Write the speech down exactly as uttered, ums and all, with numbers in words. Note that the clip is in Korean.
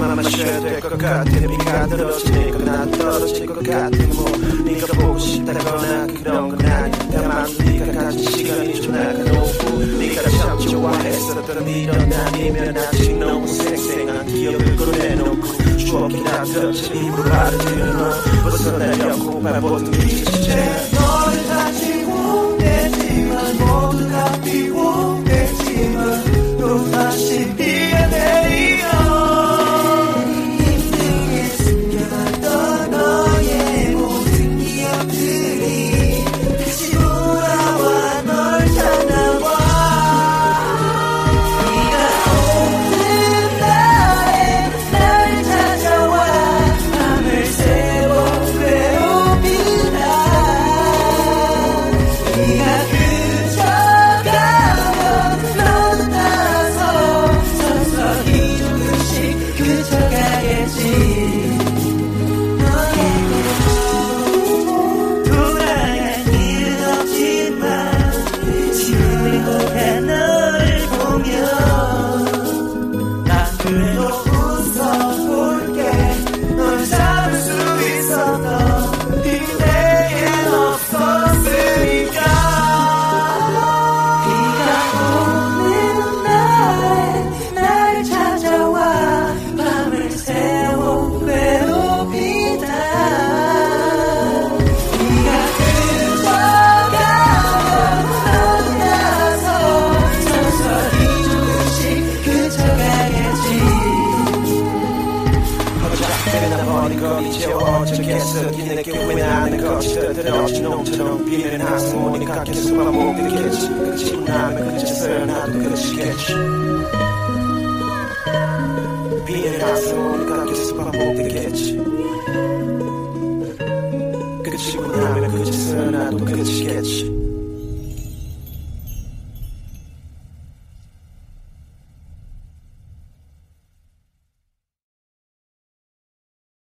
숨만 마셔야 될 것 같아. 비가 떨어지니까 난 떨어질 것 같아. 뭐 네가 보고 싶다거나 그런 건 아니야. 다만 네가 가진 시간이 좀 나가놓고 네가 참 좋아했었던 이런 아니면 아직 너무 생생한 기억을 끌어내놓고 추억이 다 펼쳐 입으로 받아들여 너 벗어나려고 발버둥 뒤지지. 너를 가지고 내지만 모두가 피고 내지만 또다시 비가 내리며 힘들게 숨겨놨던 너의 모든 기억들이 다시 돌아와 널 찾아와. 네가 오는 날에 날 찾아와 밤을 새워 괴롭히다. 네가 그쳐가면 너도 따라서 서서히 조금씩 그쳐가겠지. 너에게 돌아갈 길은 없지만 지금 행복한 너를 보며 난 그래도 웃어볼게. 널 잡을 수 있었던 이때엔 없었으니까. 비가 오는 날에 나를 찾아와 밤을 새워 괴롭히다. 네가 그쳐가면 너도 따라서 서서히 조금씩 그쳐가겠지. 어차피 버린 거리 채워 어쩌겠어. 뒤늦게 후회하는 것이 들어진 놈처럼 비는 항상 오니까 계속 반복되겠지. 그치고 나면 그쳤어야 나도 그치겠지. 비는 항상 오니까 계속 반복되겠지. 그치고 나면 그쳤어야 나도 그치겠지.